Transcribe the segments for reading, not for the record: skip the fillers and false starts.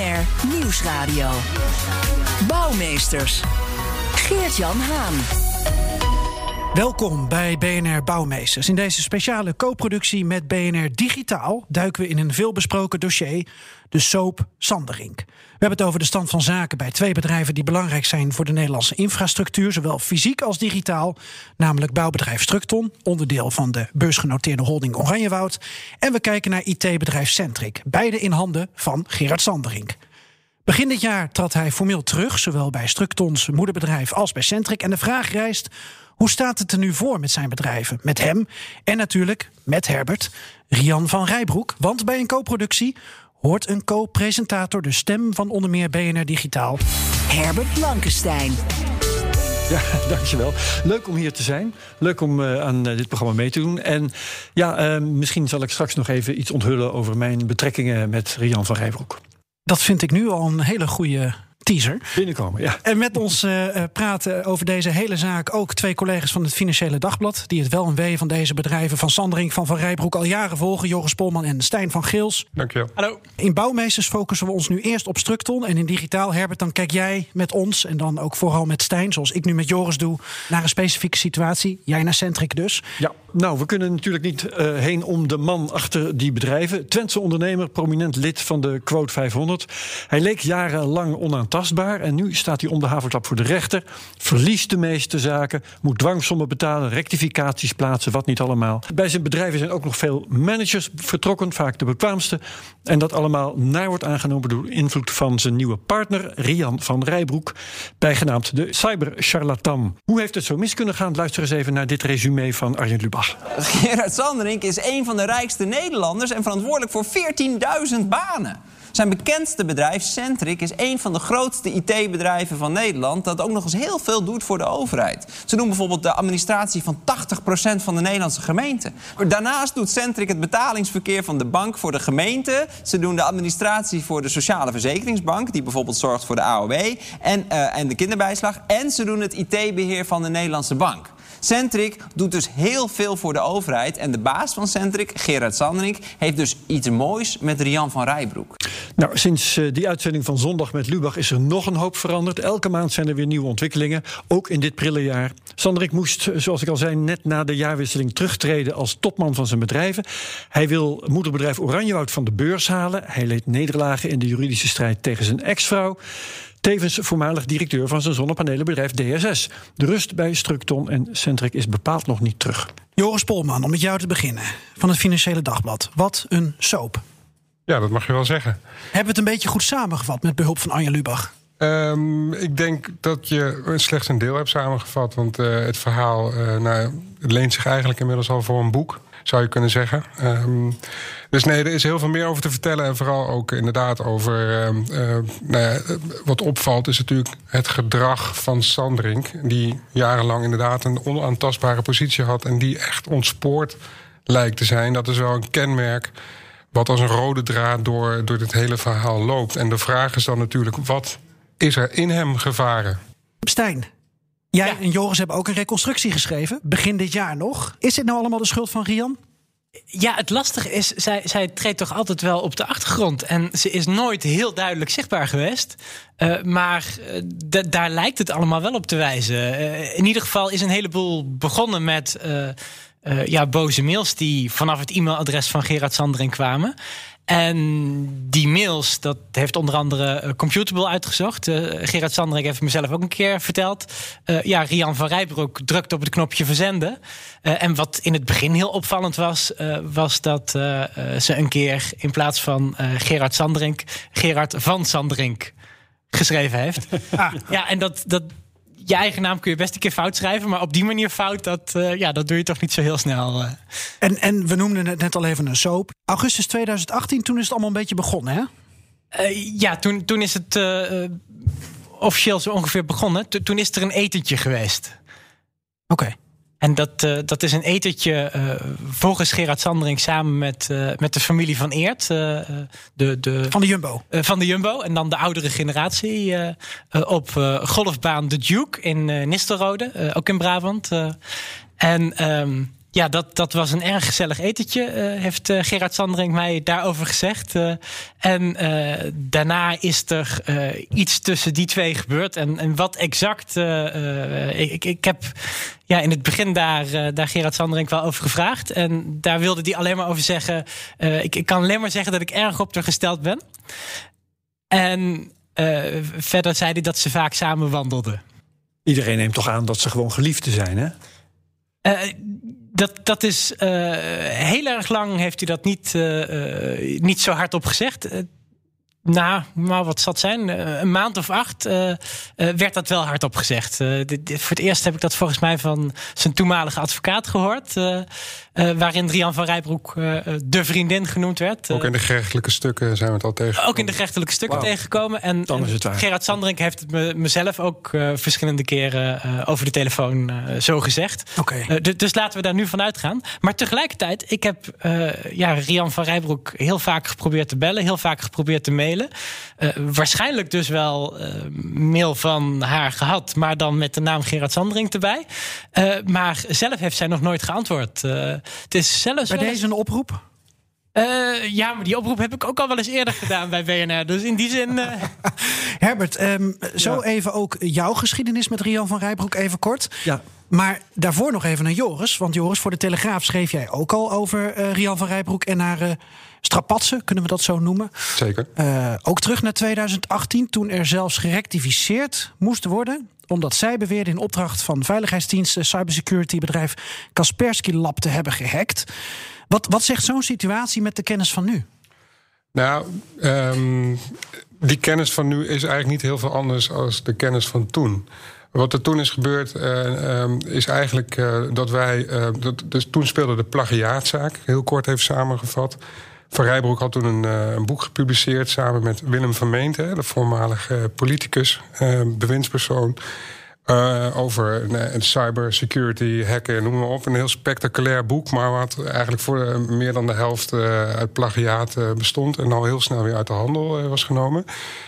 BNR Nieuwsradio. Bouwmeesters. Geert-Jan Haan. Welkom bij BNR Bouwmeesters. In deze speciale co-productie met BNR Digitaal duiken we in een veelbesproken dossier, de soap Sanderink. We hebben het over de stand van zaken bij twee bedrijven die belangrijk zijn voor de Nederlandse infrastructuur, zowel fysiek als digitaal, namelijk bouwbedrijf Structon, onderdeel van de beursgenoteerde holding Oranjewoud, en we kijken naar IT-bedrijf Centric, beide in handen van Gerard Sanderink. Begin dit jaar trad hij formeel terug, zowel bij Structons moederbedrijf als bij Centric, en de vraag rijst: hoe staat het er nu voor met zijn bedrijven? Met hem en natuurlijk met Herbert, Rian van Rijbroek. Want bij een co-productie hoort een co-presentator de stem van onder meer BNR Digitaal, Herbert Blankenstein. Ja, dankjewel. Leuk om hier te zijn. Leuk om aan dit programma mee te doen. En ja, misschien zal ik straks nog even iets onthullen over mijn betrekkingen met Rian van Rijbroek. Dat vind ik nu al een hele goede teaser. Binnenkomen, ja. En met ons praten over deze hele zaak ook twee collega's van het Financiële Dagblad, die het wel en wee van deze bedrijven van Sanderink, van Rijbroek al jaren volgen. Joris Polman en Stijn van Gils. Dankjewel. Hallo. In Bouwmeesters focussen we ons nu eerst op Structon. En in Digitaal, Herbert, dan kijk jij met ons en dan ook vooral met Stijn, zoals ik nu met Joris doe, naar een specifieke situatie. Jij naar Centric dus. Ja, nou, we kunnen natuurlijk niet heen om de man achter die bedrijven. Twentse ondernemer, prominent lid van de Quote 500. Hij leek jarenlang onaantastbaar en nu staat hij om de haverklap voor de rechter. Verliest de meeste zaken, moet dwangsommen betalen, rectificaties plaatsen, wat niet allemaal. Bij zijn bedrijven zijn ook nog veel managers vertrokken, vaak de bekwaamste. En dat allemaal naar wordt aangenomen door invloed van zijn nieuwe partner, Rian van Rijbroek, bijgenaamd de cybercharlatan. Hoe heeft het zo mis kunnen gaan? Luister eens even naar dit resume van Arjen Lubach. Gerard Sanderink is een van de rijkste Nederlanders en verantwoordelijk voor 14.000 banen. Zijn bekendste bedrijf, Centric, is een van de grootste IT-bedrijven van Nederland, dat ook nog eens heel veel doet voor de overheid. Ze doen bijvoorbeeld de administratie van 80% van de Nederlandse gemeenten. Daarnaast doet Centric het betalingsverkeer van de bank voor de gemeente. Ze doen de administratie voor de Sociale Verzekeringsbank, die bijvoorbeeld zorgt voor de AOW en de kinderbijslag. En ze doen het IT-beheer van de Nederlandse Bank. Centric doet dus heel veel voor de overheid. En de baas van Centric, Gerard Sanderink, heeft dus iets moois met Rian van Rijbroek. Nou, sinds die uitzending van zondag met Lubach is er nog een hoop veranderd. Elke maand zijn er weer nieuwe ontwikkelingen, ook in dit prille jaar. Sanderink moest, zoals ik al zei, net na de jaarwisseling terugtreden als topman van zijn bedrijven. Hij wil moederbedrijf Oranjewoud van de beurs halen. Hij leed nederlagen in de juridische strijd tegen zijn ex-vrouw. Tevens voormalig directeur van zijn zonnepanelenbedrijf DSS. De rust bij Structon en Centric is bepaald nog niet terug. Joris Polman, om met jou te beginnen, van het Financiële Dagblad. Wat een soap. Ja, dat mag je wel zeggen. Hebben we het een beetje goed samengevat met behulp van Arjen Lubach? Ik denk dat je slechts een deel hebt samengevat. Want het verhaal het leent zich eigenlijk inmiddels al voor een boek, zou je kunnen zeggen. Dus nee, er is heel veel meer over te vertellen. En vooral ook inderdaad over wat opvalt is natuurlijk het gedrag van Sanderink, die jarenlang inderdaad een onaantastbare positie had en die echt ontspoord lijkt te zijn. Dat is wel een kenmerk wat als een rode draad door dit hele verhaal loopt. En de vraag is dan natuurlijk, wat is er in hem gevaren? Stijn, jij en Joris hebben ook een reconstructie geschreven, begin dit jaar nog. Is dit nou allemaal de schuld van Rian? Ja, het lastige is, zij treedt toch altijd wel op de achtergrond. En ze is nooit heel duidelijk zichtbaar geweest. Maar daar lijkt het allemaal wel op te wijzen. In ieder geval is een heleboel begonnen met boze mails die vanaf het e-mailadres van Gerard Sanderink kwamen. En die mails, dat heeft onder andere Computable uitgezocht. Gerard Sanderink heeft mezelf ook een keer verteld. Rian van Rijbroek drukt op het knopje verzenden. En wat in het begin heel opvallend was dat ze een keer in plaats van Gerard Sanderink, Gerard van Sanderink geschreven heeft. Ja, en dat je eigen naam kun je best een keer fout schrijven, maar op die manier fout, dat doe je toch niet zo heel snel. En we noemden het net al even een soap. Augustus 2018, toen is het allemaal een beetje begonnen, hè? Toen is het officieel zo ongeveer begonnen. Toen is er een etentje geweest. Oké. En dat is een etentje volgens Gerard Sanderink samen met de familie van Eert. Van de Jumbo. Van de Jumbo. En dan de oudere generatie op golfbaan De Duke in Nistelrode. Ook in Brabant. Ja, dat was een erg gezellig etentje, heeft Gerard Sanderink mij daarover gezegd. En daarna is er iets tussen die twee gebeurd. En wat exact... Ik heb in het begin daar Gerard Sanderink wel over gevraagd. En daar wilde hij alleen maar over zeggen... Ik kan alleen maar zeggen dat ik erg op haar gesteld ben. En verder zei hij dat ze vaak samen wandelden. Iedereen neemt toch aan dat ze gewoon geliefden zijn, hè? Dat is heel erg lang heeft hij dat niet zo hardop gezegd. Maar wat zal het zijn? Een maand of 8 werd dat wel hardop gezegd. Voor het eerst heb ik dat volgens mij van zijn toenmalige advocaat gehoord. Waarin Rian van Rijbroek de vriendin genoemd werd. Ook in de gerechtelijke stukken zijn we het al tegengekomen. Ook in de gerechtelijke stukken tegengekomen. En Gerard Sanderink heeft het mezelf ook verschillende keren over de telefoon zo gezegd. Okay. Dus laten we daar nu van uitgaan. Maar tegelijkertijd, ik heb Rian van Rijbroek heel vaak geprobeerd te bellen. Heel vaak geprobeerd te mailen. Waarschijnlijk dus wel mail van haar gehad, maar dan met de naam Gerard Sanderink erbij. Maar zelf heeft zij nog nooit geantwoord. Het is zelfs bij deze een oproep? Maar die oproep heb ik ook al wel eens eerder gedaan bij BNR. Dus in die zin... Herbert, even ook jouw geschiedenis met Rian van Rijbroek even kort. Ja. Maar daarvoor nog even naar Joris. Want Joris, voor de Telegraaf schreef jij ook al over Rian van Rijbroek en haar strapatsen, kunnen we dat zo noemen. Zeker. Ook terug naar 2018, toen er zelfs gerectificeerd moest worden, omdat zij beweerde in opdracht van veiligheidsdiensten cybersecurity bedrijf Kaspersky Lab te hebben gehackt. Wat zegt zo'n situatie met de kennis van nu? Nou, die kennis van nu is eigenlijk niet heel veel anders dan de kennis van toen. Wat er toen is gebeurd, is eigenlijk dat wij... dus toen speelde de plagiaatzaak, heel kort even samengevat. Van Rijbroek had toen een boek gepubliceerd samen met Willem van Meenten, de voormalige politicus, bewindspersoon. Over cybersecurity, hacken, noem maar op. Een heel spectaculair boek, maar wat eigenlijk voor meer dan de helft uit plagiaat bestond en al heel snel weer uit de handel was genomen.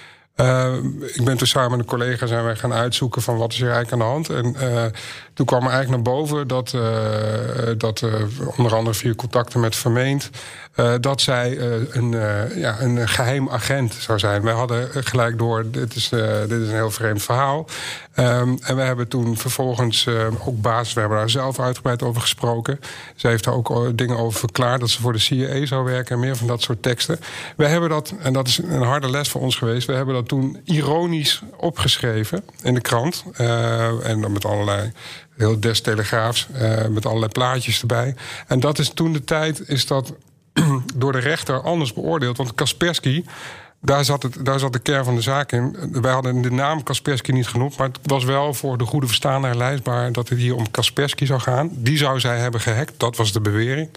Ik ben toen samen met een collega zijn wij gaan uitzoeken van wat is er eigenlijk aan de hand. En toen kwam er eigenlijk naar boven dat onder andere via contacten met Vermeend, dat zij een geheim agent zou zijn. Wij hadden gelijk door, dit is een heel vreemd verhaal. En we hebben toen vervolgens ook we hebben daar zelf uitgebreid over gesproken. Zij heeft daar ook dingen over verklaard, dat ze voor de CIA zou werken en meer van dat soort teksten. We hebben dat, en dat is een harde les voor ons geweest, we hebben dat toen ironisch opgeschreven in de krant. En dan met allerlei, heel des Telegraafs, met allerlei plaatjes erbij. En dat is toen de tijd, is dat door de rechter anders beoordeeld. Want Kaspersky, daar zat de kern van de zaak in. Wij hadden de naam Kaspersky niet genoemd, maar het was wel voor de goede verstaander lijstbaar dat het hier om Kaspersky zou gaan. Die zou zij hebben gehackt, dat was de bewering.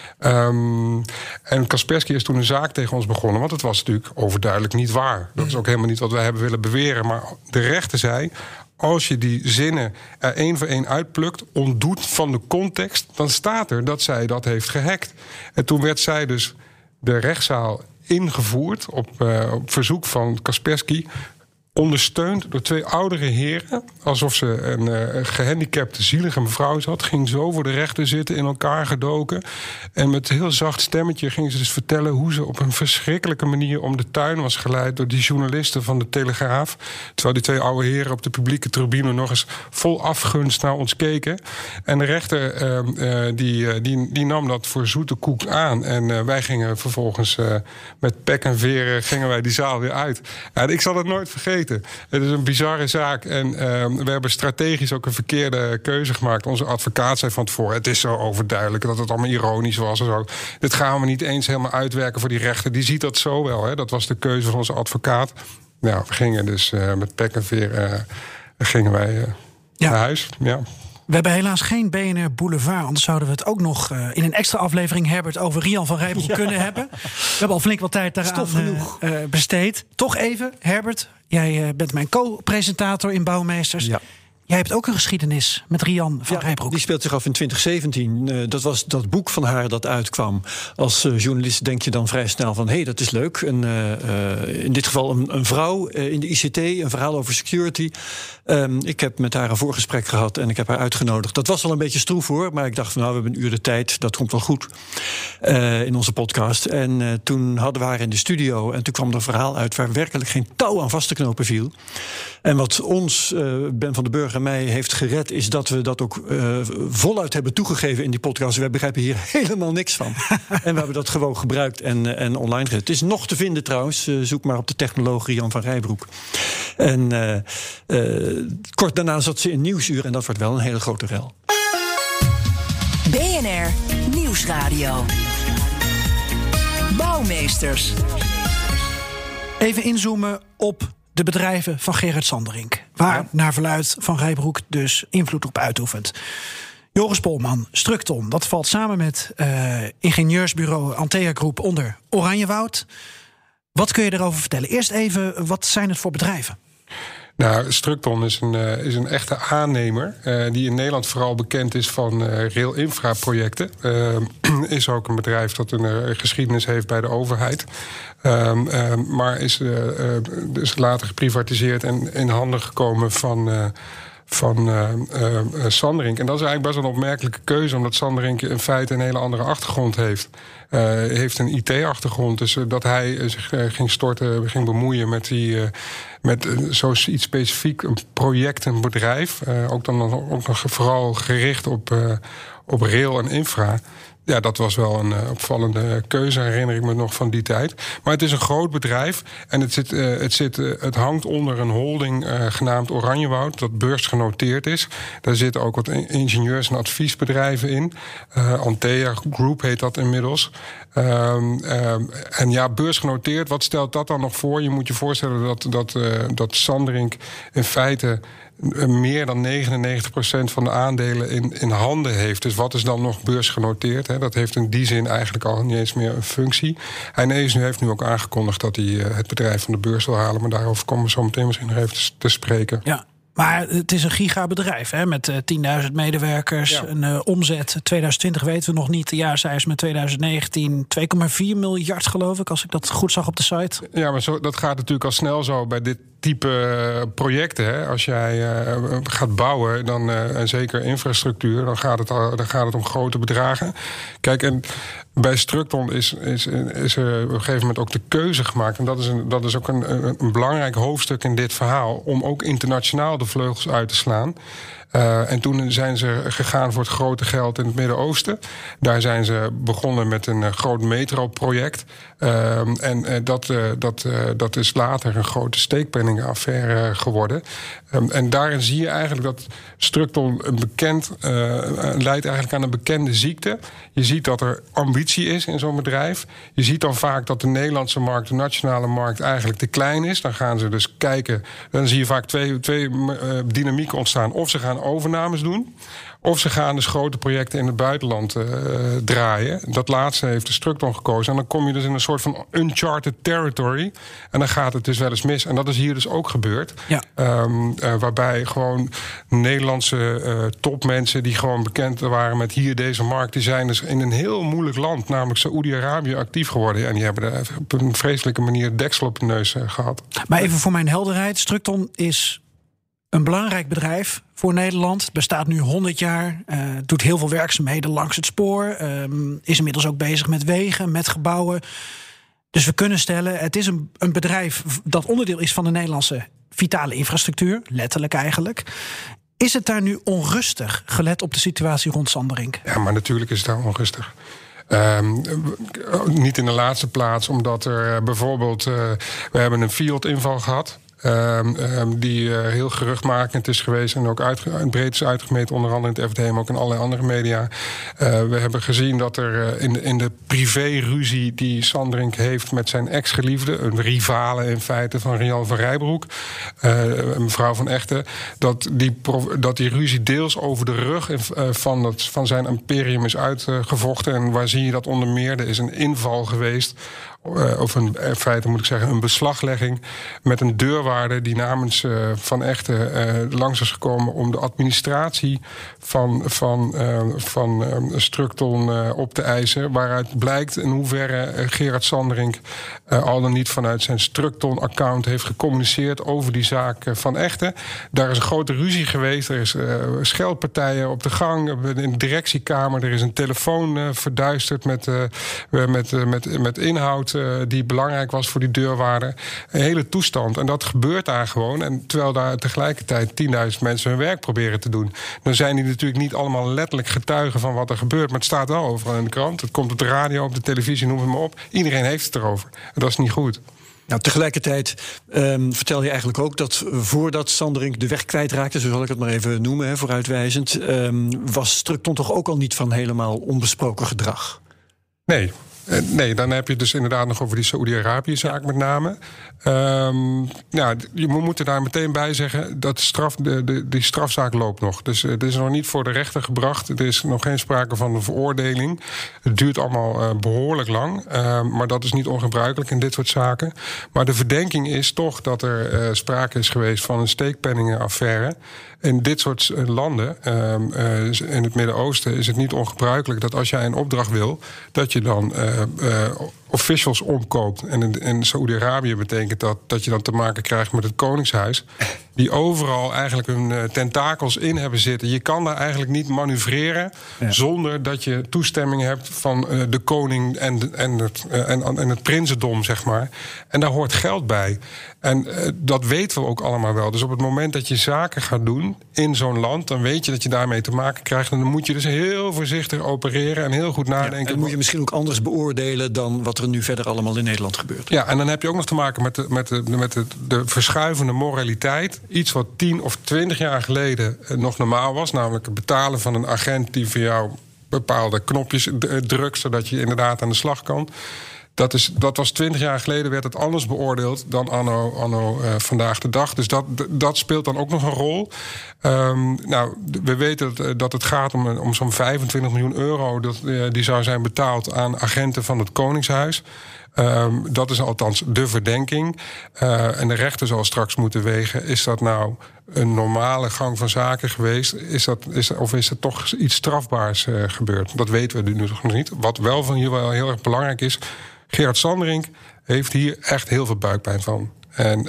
En Kaspersky is toen een zaak tegen ons begonnen, want het was natuurlijk overduidelijk niet waar. Dat is ook helemaal niet wat wij hebben willen beweren. Maar de rechter zei, als je die zinnen er één voor één uitplukt, ontdoet van de context, dan staat er dat zij dat heeft gehackt. En toen werd zij dus de rechtszaal ingevoerd op verzoek van Kaspersky, ondersteund door 2 oudere heren, alsof ze een gehandicapte zielige mevrouw zat, ging zo voor de rechter zitten, in elkaar gedoken. En met een heel zacht stemmetje ging ze dus vertellen hoe ze op een verschrikkelijke manier om de tuin was geleid door die journalisten van de Telegraaf. Terwijl die 2 oude heren op de publieke tribune nog eens vol afgunst naar ons keken. En de rechter die nam dat voor zoete koek aan. En wij gingen vervolgens met pek en veren gingen wij die zaal weer uit. En ik zal het nooit vergeten. Het is een bizarre zaak. En we hebben strategisch ook een verkeerde keuze gemaakt. Onze advocaat zei van tevoren, het is zo overduidelijk dat het allemaal ironisch was en zo. Dit gaan we niet eens helemaal uitwerken voor die rechter. Die ziet dat zo wel. Hè? Dat was de keuze van onze advocaat. Nou, we gingen dus met pek en veer gingen wij naar huis. Ja. We hebben helaas geen BNR Boulevard. Anders zouden we het ook nog in een extra aflevering, Herbert, over Rian van Rijbroek kunnen hebben. We hebben al flink wat tijd daaraan besteed. Toch even, Herbert, jij bent mijn co-presentator in Bouwmeesters. Ja. jij hebt ook een geschiedenis met Rian van Rijbroek. Die speelt zich af in 2017. Dat was dat boek van haar dat uitkwam. Als journalist denk je dan vrij snel van... hé, dat is leuk. In dit geval een vrouw in de ICT, een verhaal over security. Ik heb met haar een voorgesprek gehad en ik heb haar uitgenodigd. Dat was wel een beetje stroef hoor, maar ik dacht van... we hebben een uur de tijd, dat komt wel goed in onze podcast. En toen hadden we haar in de studio en toen kwam er een verhaal uit... waar werkelijk geen touw aan vast te knopen viel. En wat ons, Ben van den Burg en mij, heeft gered... is dat we dat ook voluit hebben toegegeven in die podcast. Wij begrijpen hier helemaal niks van. En we hebben dat gewoon gebruikt en online gezet. Het is nog te vinden trouwens. Zoek maar op de technoloog Rian van Rijbroek. En kort daarna zat ze in Nieuwsuur... en dat wordt wel een hele grote rel. BNR Nieuwsradio. Bouwmeesters. Even inzoomen op de bedrijven van Gerard Sanderink. Waar naar verluidt Van Rijbroek dus invloed op uitoefent. Joris Polman, Structon, dat valt samen met ingenieursbureau Antea Groep onder Oranjewoud. Wat kun je erover vertellen? Eerst even, wat zijn het voor bedrijven? Nou, Structon is een echte aannemer die in Nederland vooral bekend is van rail-infra-projecten. Is ook een bedrijf dat een geschiedenis heeft bij de overheid. Maar is dus later geprivatiseerd en in handen gekomen van Sanderink. En dat is eigenlijk best wel een opmerkelijke keuze... omdat Sanderink in feite een hele andere achtergrond heeft. Heeft een IT-achtergrond, dus dat hij zich ging bemoeien met zoiets specifiek, een project, een bedrijf. Ook nog vooral gericht op rail en infra. Ja, dat was wel een opvallende keuze, herinner ik me nog van die tijd. Maar het is een groot bedrijf en het hangt onder een holding genaamd Oranjewoud, dat beursgenoteerd is. Daar zitten ook wat ingenieurs- en adviesbedrijven in. Antea Group heet dat inmiddels. En ja, beursgenoteerd, wat stelt dat dan nog voor? Je moet je voorstellen dat Sanderink in feite meer dan 99% van de aandelen in handen heeft. Dus wat is dan nog beursgenoteerd? Hè? Dat heeft in die zin eigenlijk al niet eens meer een functie. Hij heeft nu ook aangekondigd dat hij het bedrijf van de beurs wil halen. Maar daarover komen we zo meteen misschien nog even te spreken. Ja. Maar het is een gigabedrijf met 10.000 medewerkers. Ja. Een omzet 2020 weten we nog niet. De jaarcijfers met 2019 2,4 miljard geloof ik, als ik dat goed zag op de site. Ja, maar dat gaat natuurlijk al snel zo bij dit type projecten. Hè? Als jij gaat bouwen, dan, en zeker infrastructuur, dan gaat het om grote bedragen. Kijk, en bij Structon is er op een gegeven moment ook de keuze gemaakt. En dat is ook een belangrijk hoofdstuk in dit verhaal, om ook internationaal de vleugels uit te slaan. En toen zijn ze gegaan voor het grote geld in het Midden-Oosten. Daar zijn ze begonnen met een groot metroproject. Dat is later een grote steekpenningenaffaire geworden. En daarin zie je eigenlijk dat Structon leidt eigenlijk aan een bekende ziekte. Je ziet dat er ambitie is in zo'n bedrijf. Je ziet dan vaak dat de Nederlandse markt, de nationale markt, eigenlijk te klein is. Dan gaan ze dus kijken. Dan zie je vaak twee dynamieken ontstaan. Of ze gaan overnames doen, of ze gaan dus grote projecten in het buitenland draaien. Dat laatste heeft de Structon gekozen. En dan kom je dus in een soort van uncharted territory. En dan gaat het dus wel eens mis. En dat is hier dus ook gebeurd. Ja. Waarbij gewoon Nederlandse topmensen die gewoon bekend waren met hier deze markt, die zijn dus in een heel moeilijk land, namelijk Saoedi-Arabië, actief geworden. En die hebben er op een vreselijke manier deksel op de neus gehad. Maar even voor mijn helderheid, Structon is een belangrijk bedrijf voor Nederland. Het bestaat nu 100 jaar. Doet heel veel werkzaamheden langs het spoor. Is inmiddels ook bezig met wegen, met gebouwen. Dus we kunnen stellen, het is een bedrijf dat onderdeel is van de Nederlandse vitale infrastructuur. Letterlijk eigenlijk. Is het daar nu onrustig, gelet op de situatie rond Sanderink? Ja, maar natuurlijk is het daar onrustig. Niet in de laatste plaats, omdat er bijvoorbeeld we hebben een Fiat-inval gehad. Die heel geruchtmakend is geweest en ook breed is uitgemeten, onder andere in het FD, maar ook in allerlei andere media. We hebben gezien dat er in de privé-ruzie die Sanderink heeft met zijn ex-geliefde, een rivale in feite van Rian van Rijbroek, mevrouw van Echten, dat die ruzie deels over de rug van zijn imperium is uitgevochten. En waar zie je dat onder meer? Er is een inval geweest of in feite moet ik zeggen, een beslaglegging met een deurwaarder die namens Van Echten langs is gekomen om de administratie van Strukton op te eisen, waaruit blijkt in hoeverre Gerard Sanderink al dan niet vanuit zijn Strukton-account heeft gecommuniceerd over die zaak Van Echten. Daar is een grote ruzie geweest, er is scheldpartijen op de gang in de directiekamer, er is een telefoon verduisterd met inhoud die belangrijk was voor die deurwaarder. Een hele toestand. En dat gebeurt daar gewoon. En terwijl daar tegelijkertijd 10.000 mensen hun werk proberen te doen. Dan zijn die natuurlijk niet allemaal letterlijk getuigen van wat er gebeurt. Maar het staat wel overal in de krant. Het komt op de radio, op de televisie, noem het maar op. Iedereen heeft het erover. En dat is niet goed. Nou, tegelijkertijd vertel je eigenlijk ook dat voordat Sanderink de weg kwijtraakte, zo zal ik het maar even noemen, vooruitwijzend, was Strukton toch ook al niet van helemaal onbesproken gedrag? Nee, dan heb je dus inderdaad nog over die Saoedi-Arabië-zaak met name. We moeten daar meteen bij zeggen dat die strafzaak loopt nog. Dus het is nog niet voor de rechter gebracht. Er is nog geen sprake van een veroordeling. Het duurt allemaal behoorlijk lang. Maar dat is niet ongebruikelijk in dit soort zaken. Maar de verdenking is toch dat er sprake is geweest van een steekpenningenaffaire. In dit soort landen, in het Midden-Oosten, is het niet ongebruikelijk dat als jij een opdracht wil, dat je dan officials omkoopt. En in Saoedi-Arabië betekent dat je dan te maken krijgt met het Koningshuis, die overal eigenlijk hun tentakels in hebben zitten. Je kan daar eigenlijk niet manoeuvreren zonder dat je toestemming hebt van de koning en het prinsendom, zeg maar. En daar hoort geld bij. En dat weten we ook allemaal wel. Dus op het moment dat je zaken gaat doen in zo'n land, dan weet je dat je daarmee te maken krijgt. En dan moet je dus heel voorzichtig opereren en heel goed nadenken. En dan moet je misschien ook anders beoordelen dan wat er nu verder allemaal in Nederland gebeurt. Ja, en dan heb je ook nog te maken met de verschuivende moraliteit. Iets wat 10 of 20 jaar geleden nog normaal was. Namelijk het betalen van een agent die voor jou bepaalde knopjes drukt, zodat je inderdaad aan de slag kan. Dat was 20 jaar geleden, werd het anders beoordeeld dan anno vandaag de dag. Dus dat speelt dan ook nog een rol. We weten dat het gaat om zo'n 25 miljoen euro. Die zou zijn betaald aan agenten van het Koningshuis. Dat is althans de verdenking. En de rechter zal straks moeten wegen, is dat nou een normale gang van zaken geweest? Of is er toch iets strafbaars gebeurd? Dat weten we nu nog niet. Wat wel van hier wel heel erg belangrijk is, Gerard Sanderink heeft hier echt heel veel buikpijn van. En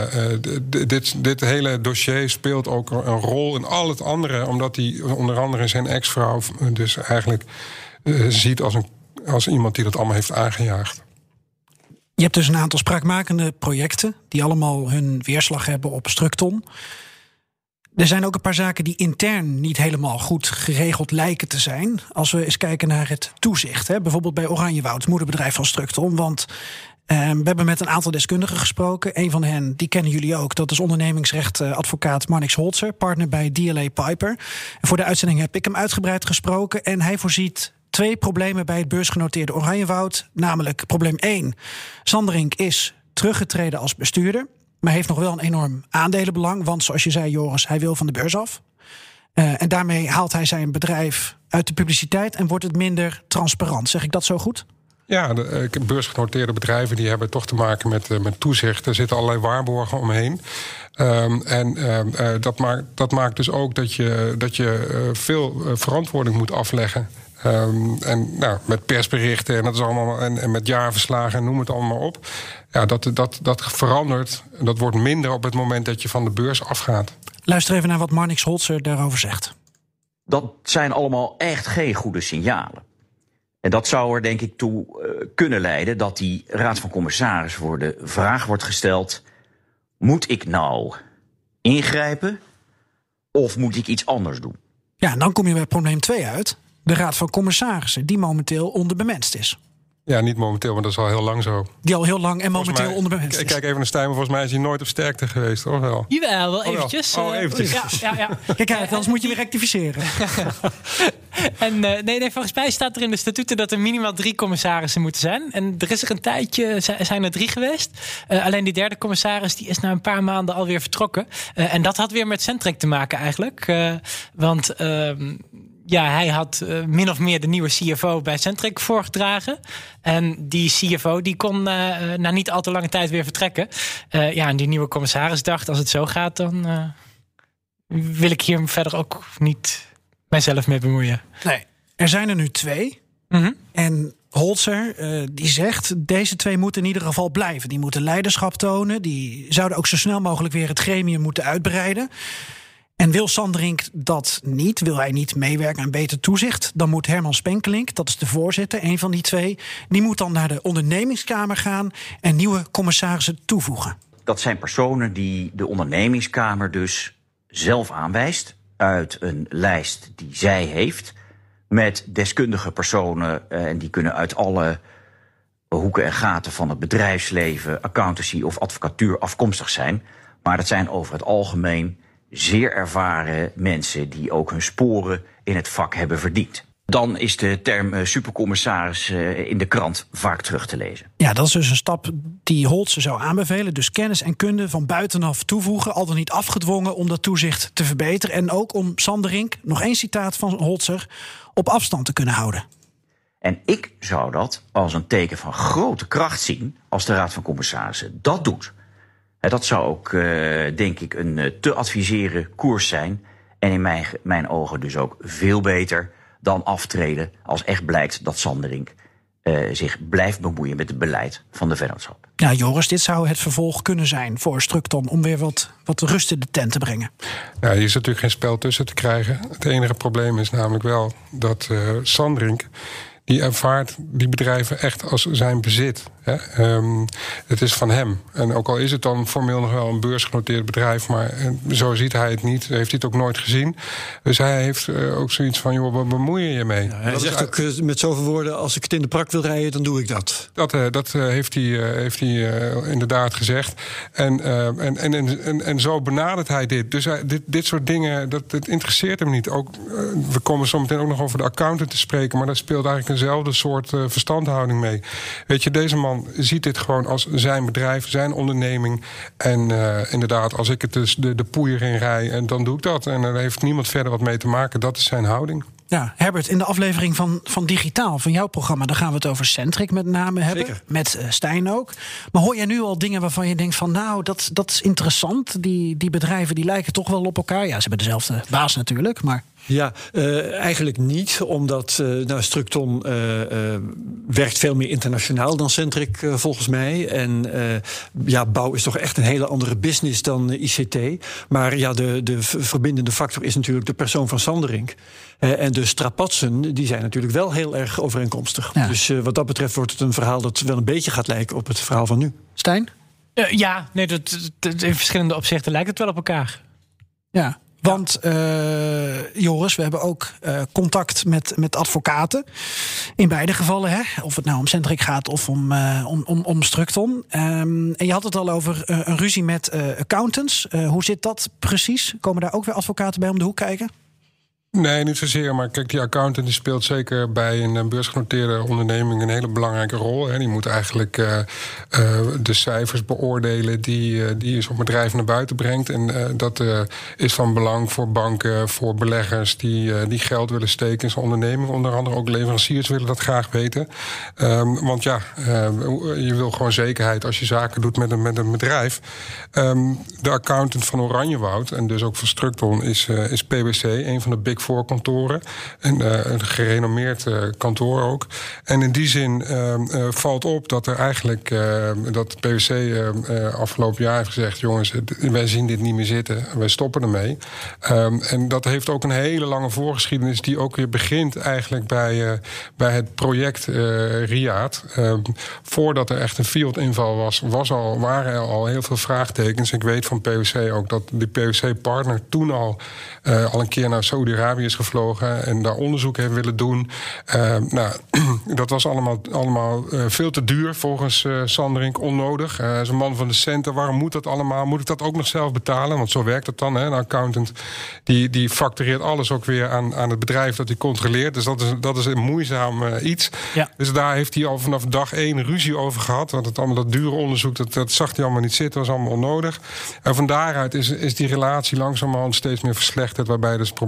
dit hele dossier speelt ook een rol in al het andere, omdat hij onder andere zijn ex-vrouw dus eigenlijk ziet als iemand die dat allemaal heeft aangejaagd. Je hebt dus een aantal spraakmakende projecten die allemaal hun weerslag hebben op Strukton. Er zijn ook een paar zaken die intern niet helemaal goed geregeld lijken te zijn. Als we eens kijken naar het toezicht. Bijvoorbeeld bij Oranjewoud, het moederbedrijf van Strukton. Want we hebben met een aantal deskundigen gesproken. Een van hen, die kennen jullie ook. Dat is ondernemingsrechtadvocaat Marnix Holzer, partner bij DLA Piper. En voor de uitzending heb ik hem uitgebreid gesproken. En hij voorziet 2 problemen bij het beursgenoteerde Oranjewoud. Namelijk probleem 1. Sanderink is teruggetreden als bestuurder, maar heeft nog wel een enorm aandelenbelang. Want zoals je zei, Joris, hij wil van de beurs af. En daarmee haalt hij zijn bedrijf uit de publiciteit en wordt het minder transparant. Zeg ik dat zo goed? Ja, de beursgenoteerde bedrijven die hebben toch te maken met toezicht. Er zitten allerlei waarborgen omheen. Dat maakt dus ook dat je veel verantwoording moet afleggen. Met persberichten en dat is allemaal en met jaarverslagen en noem het allemaal op. Ja, dat verandert. Dat wordt minder op het moment dat je van de beurs afgaat. Luister even naar wat Marnix Holzer daarover zegt. Dat zijn allemaal echt geen goede signalen. En dat zou er denk ik toe kunnen leiden dat die raad van commissaris voor de vraag wordt gesteld: moet ik nou ingrijpen of moet ik iets anders doen? Ja, en dan kom je bij probleem 2 uit. De raad van commissarissen, die momenteel onderbemenst is. Ja, niet momenteel, maar dat is al heel lang zo. Die al heel lang en momenteel onderbemenst is. Ik kijk even naar Stijn, maar volgens mij is hij nooit op sterkte geweest, hoor wel. Jawel, wel eventjes. Eventjes. Ja. Kijk uit, anders moet je weer rectificeren. En nee, volgens mij staat er in de statuten dat er minimaal 3 commissarissen moeten zijn. En er is er een tijdje, zijn er 3 geweest. Alleen die derde commissaris die is na een paar maanden alweer vertrokken. En dat had weer met Centric te maken eigenlijk. Want hij had min of meer de nieuwe CFO bij Centric voorgedragen. En die CFO die kon na niet al te lange tijd weer vertrekken. En die nieuwe commissaris dacht, als het zo gaat, dan wil ik hier verder ook niet mijzelf mee bemoeien. Nee, er zijn er nu 2. Mm-hmm. En Holzer die zegt, deze 2 moeten in ieder geval blijven. Die moeten leiderschap tonen. Die zouden ook zo snel mogelijk weer het gremium moeten uitbreiden. En wil Sanderink dat niet, wil hij niet meewerken aan beter toezicht, dan moet Herman Spenkelink, dat is de voorzitter, een van die 2... die moet dan naar de ondernemingskamer gaan en nieuwe commissarissen toevoegen. Dat zijn personen die de ondernemingskamer dus zelf aanwijst uit een lijst die zij heeft, met deskundige personen, en die kunnen uit alle hoeken en gaten van het bedrijfsleven, accountancy of advocatuur afkomstig zijn. Maar dat zijn over het algemeen zeer ervaren mensen die ook hun sporen in het vak hebben verdiend. Dan is de term supercommissaris in de krant vaak terug te lezen. Ja, dat is dus een stap die Holzer zou aanbevelen. Dus kennis en kunde van buitenaf toevoegen, al dan niet afgedwongen om dat toezicht te verbeteren. En ook om Sanderink, nog 1 citaat van Holzer, op afstand te kunnen houden. En ik zou dat als een teken van grote kracht zien als de Raad van Commissarissen dat doet. Dat zou ook, denk ik, een te adviseren koers zijn. En in mijn ogen dus ook veel beter dan aftreden als echt blijkt dat Sanderink zich blijft bemoeien met het beleid van de vennootschap. Ja, Joris, dit zou het vervolg kunnen zijn voor Structon om weer wat rust in de tent te brengen. Ja, hier is natuurlijk geen spel tussen te krijgen. Het enige probleem is namelijk wel dat Sanderink, die ervaart die bedrijven echt als zijn bezit. Hè. Het is van hem. En ook al is het dan formeel nog wel een beursgenoteerd bedrijf, maar zo ziet hij het niet. Heeft hij het ook nooit gezien. Dus hij heeft ook zoiets van, joh, wat bemoei je je mee? Ja, hij zegt ook met zoveel woorden, als ik het in de prak wil rijden, dan doe ik dat. Dat heeft hij inderdaad gezegd. En zo benadert hij dit. Dus dit soort dingen, dat interesseert hem niet. Ook, we komen zo meteen ook nog over de accountant te spreken, maar daar speelt eigenlijk eenzelfde soort verstandhouding mee. Weet je, deze man ziet dit gewoon als zijn bedrijf, zijn onderneming. En inderdaad, als ik het dus de poeier in rij, en dan doe ik dat. En daar heeft niemand verder wat mee te maken. Dat is zijn houding. Ja, Herbert, in de aflevering van Digitaal, van jouw programma, daar gaan we het over Centric met name hebben. Zeker. Met Stijn ook. Maar hoor jij nu al dingen waarvan je denkt van, nou, dat is interessant. Die bedrijven die lijken toch wel op elkaar. Ja, ze hebben dezelfde baas natuurlijk, maar... Ja, eigenlijk niet, omdat Structon werkt veel meer internationaal dan Centric volgens mij. En bouw is toch echt een hele andere business dan ICT. Maar ja, de verbindende factor is natuurlijk de persoon van Sanderink. En de strapatsen, die zijn natuurlijk wel heel erg overeenkomstig. Ja. Dus wat dat betreft wordt het een verhaal dat wel een beetje gaat lijken op het verhaal van nu. Stijn? In verschillende opzichten lijkt het wel op elkaar. Ja. Want, Joris, we hebben ook contact met advocaten. In beide gevallen, hè? Of het nou om Centric gaat of om Structon. En je had het al over een ruzie met accountants. Hoe zit dat precies? Komen daar ook weer advocaten bij om de hoek kijken? Nee, niet zozeer. Maar kijk, die accountant die speelt zeker bij een beursgenoteerde onderneming een hele belangrijke rol. Hè. Die moet eigenlijk de cijfers beoordelen die zo'n bedrijf naar buiten brengt. En dat is van belang voor banken, voor beleggers die geld willen steken in zo'n onderneming. Onder andere ook leveranciers willen dat graag weten. Want ja, je wil gewoon zekerheid als je zaken doet met een bedrijf. De accountant van Oranjewoud en dus ook van Structon is PwC, een van de Big Four kantoren. Een gerenommeerd kantoor ook. En in die zin valt op dat er eigenlijk dat PwC afgelopen jaar heeft gezegd, jongens, wij zien dit niet meer zitten. Wij stoppen ermee. En dat heeft ook een hele lange voorgeschiedenis die ook weer begint eigenlijk bij het project Riyadh. Voordat er echt een fieldinval waren er al heel veel vraagtekens. Ik weet van PwC ook dat de PwC-partner toen al een keer naar Saudi-Arabië is gevlogen en daar onderzoek heeft willen doen. Dat was allemaal veel te duur volgens Sanderink, onnodig. Hij is een man van de centen. Waarom moet dat allemaal? Moet ik dat ook nog zelf betalen? Want zo werkt het dan. Hè? Een accountant die factureert alles ook weer aan het bedrijf dat hij controleert. Dus dat is een moeizaam iets. Ja. Dus daar heeft hij al vanaf dag 1 ruzie over gehad. Want dat dure onderzoek, dat zag hij allemaal niet zitten. Dat was allemaal onnodig. En van daaruit is die relatie langzamerhand steeds meer verslechterd, waarbij dus problemen waren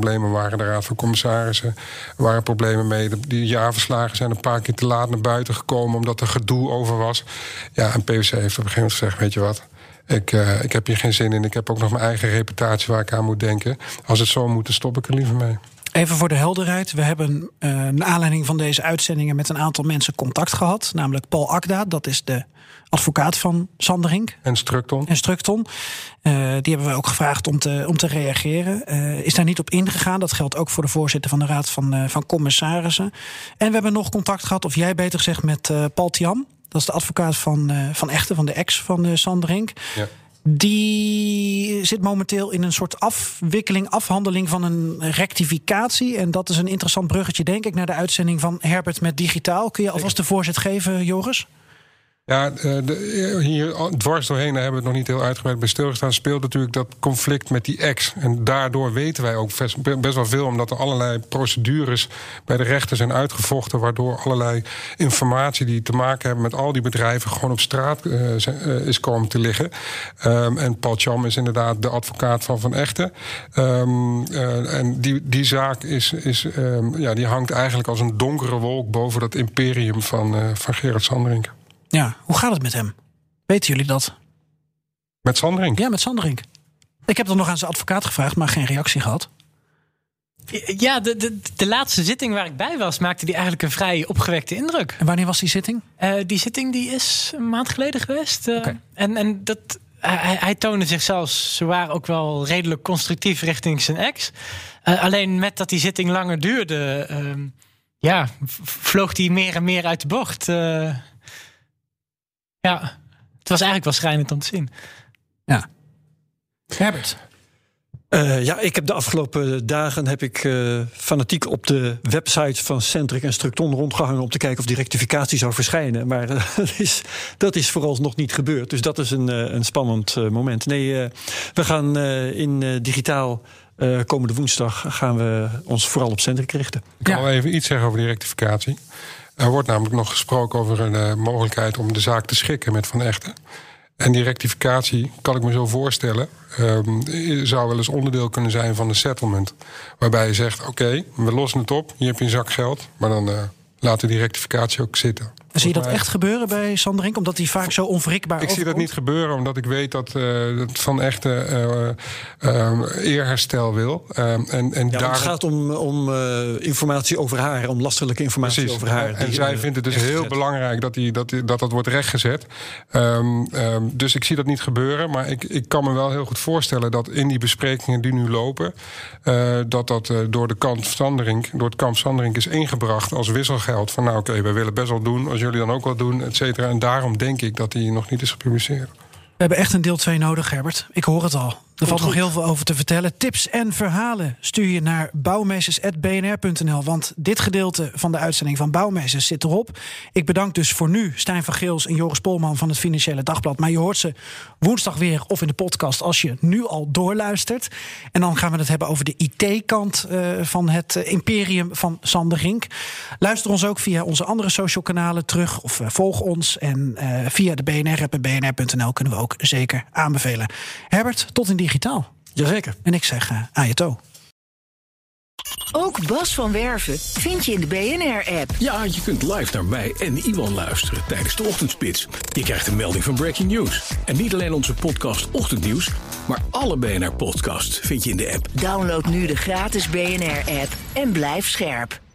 jaren. De Raad van Commissarissen waren problemen mee. Die jaarverslagen zijn een paar keer te laat naar buiten gekomen omdat er gedoe over was. Ja, en PwC heeft op een gegeven moment gezegd, weet je wat, ik heb hier geen zin in. Ik heb ook nog mijn eigen reputatie waar ik aan moet denken. Als het zo moet, dan stop ik er liever mee. Even voor de helderheid. We hebben naar aanleiding van deze uitzendingen met een aantal mensen contact gehad. Namelijk Paul Akda, dat is de advocaat van Sanderink. En Structon. Die hebben we ook gevraagd om te reageren. Is daar niet op ingegaan. Dat geldt ook voor de voorzitter van de Raad van Commissarissen. En we hebben nog contact gehad, of jij beter gezegd, met Paul Thiam. Dat is de advocaat van Echten, van de ex van Sanderink. Ja. Die zit momenteel in een soort afhandeling van een rectificatie. En dat is een interessant bruggetje, denk ik, naar de uitzending van Herbert met Digitaal. Kun je alvast de voorzet geven, Joris? Ja, hier dwars doorheen, daar hebben we het nog niet heel uitgebreid bij stilgestaan, speelt natuurlijk dat conflict met die ex. En daardoor weten wij ook best wel veel, omdat er allerlei procedures bij de rechter zijn uitgevochten, waardoor allerlei informatie die te maken hebben met al die bedrijven gewoon op straat is komen te liggen. En Paul Thiam is inderdaad de advocaat van Echten. En die zaak die hangt eigenlijk als een donkere wolk boven dat imperium van Gerard Sanderink. Ja, hoe gaat het met hem? Weten jullie dat? Met Sanderink? Ja, met Sanderink. Ik heb dan nog aan zijn advocaat gevraagd, maar geen reactie gehad. Ja, de laatste zitting waar ik bij was, maakte die eigenlijk een vrij opgewekte indruk. En wanneer was die zitting? Die zitting die is een maand geleden geweest. Okay. En dat, hij toonde zichzelf zwaar ook wel redelijk constructief richting zijn ex. Alleen met dat die zitting langer duurde, vloog hij meer en meer uit de bocht. Ja, het was eigenlijk wel schrijnend om te zien. Ja. Herbert? Ik heb de afgelopen dagen fanatiek op de website van Centric en Structon rondgehangen om te kijken of die rectificatie zou verschijnen. Maar dat is vooralsnog niet gebeurd. Dus dat is een spannend moment. Nee, we gaan in digitaal komende woensdag gaan we ons vooral op Centric richten. Ik kan wel even iets zeggen over die rectificatie. Er wordt namelijk nog gesproken over een mogelijkheid om de zaak te schikken met Van Echten. En die rectificatie, kan ik me zo voorstellen, zou wel eens onderdeel kunnen zijn van een settlement. Waarbij je zegt, oké, we lossen het op, hier heb je een zak geld, maar dan laten we die rectificatie ook zitten. Zie je dat echt gebeuren bij Sanderink? Omdat hij vaak zo onwrikbaar overkomt? Ik zie dat niet gebeuren, omdat ik weet dat Van Echten eerherstel wil. Het gaat om informatie over haar, om lasterlijke informatie over haar. En zij vindt het dus heel belangrijk dat wordt rechtgezet. Dus ik zie dat niet gebeuren. Maar ik kan me wel heel goed voorstellen dat in die besprekingen die nu lopen, dat door het kamp Sanderink is ingebracht als wisselgeld. Van oké, wij willen best wel doen, als jullie dan ook wat doen, et cetera. En daarom denk ik dat die nog niet is gepubliceerd. We hebben echt een deel 2 nodig, Herbert. Ik hoor het al. Er valt nog heel veel over te vertellen. Tips en verhalen stuur je naar bouwmeesters@bnr.nl. Want dit gedeelte van de uitzending van Bouwmeesters zit erop. Ik bedank dus voor nu Stijn van Geels en Joris Polman van het Financiële Dagblad. Maar je hoort ze woensdag weer of in de podcast als je nu al doorluistert. En dan gaan we het hebben over de IT-kant van het imperium van Sanderink. Luister ons ook via onze andere social kanalen terug of volg ons. En via de BNR-app en bnr.nl kunnen we ook zeker aanbevelen. Herbert, tot in digitaal. Jazeker. En ik zeg ajeto. Ook Bas van Werven vind je in de BNR-app. Ja, je kunt live naar mij en Iwan luisteren tijdens de ochtendspits. Je krijgt een melding van Breaking News. En niet alleen onze podcast Ochtendnieuws, maar alle BNR-podcasts vind je in de app. Download nu de gratis BNR-app en blijf scherp.